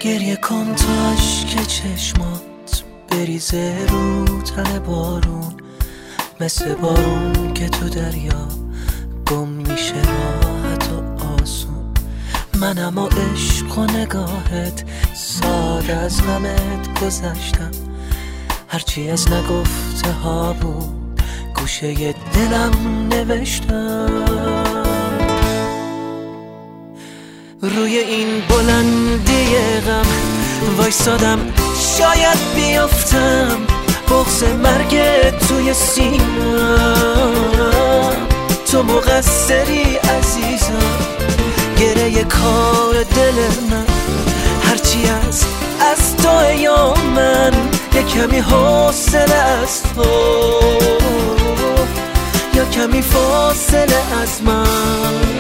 گریه کن تا اشک چشمات بریزه رو تن بارون، مثل بارون که تو دریا گم میشه راحت و آسون. منم و عشق و نگاهت ساده از غمت گذشتم، هرچی از نگفته ها بود گوشه دلم نوشتم. روی این بلندی غم وایسادم شاید بیافتم، بغض مرگ توی سینم. تو مقصری عزیزم، گره کار دل من، هرچی از تو یا من، یه کمی حوصله از تو یا کمی فاصله از من.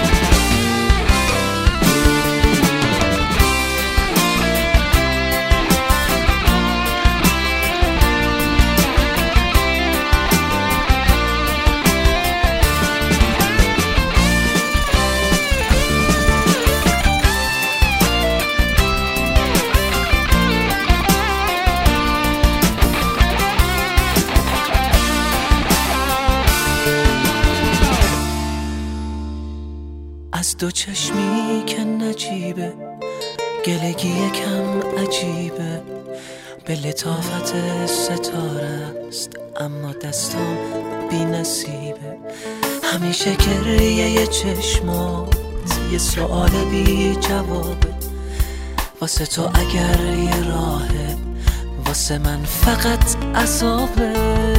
از دو چشمی که نجیبه، گلگی یکم عجیبه، به لطافت ستاره است اما دستام بی نصیبه. همیشه گریه چشمات یه سؤال بی جوابه، واسه تو اگر یه راهه، واسه من فقط عذابه.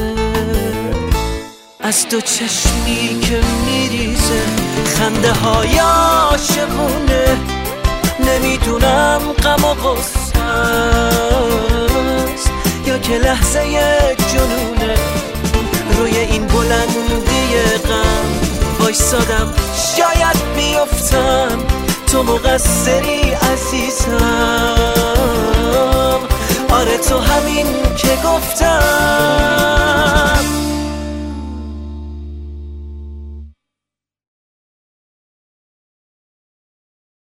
از دو چشمی که میریزه خنده های عاشقونه، نمیدونم غم و غصه است یا که لحظه جنونه. روی این بلندی غم وایسادم شاید بیفتم، تو مقصری عزیزم، آره تو همین که گفتم.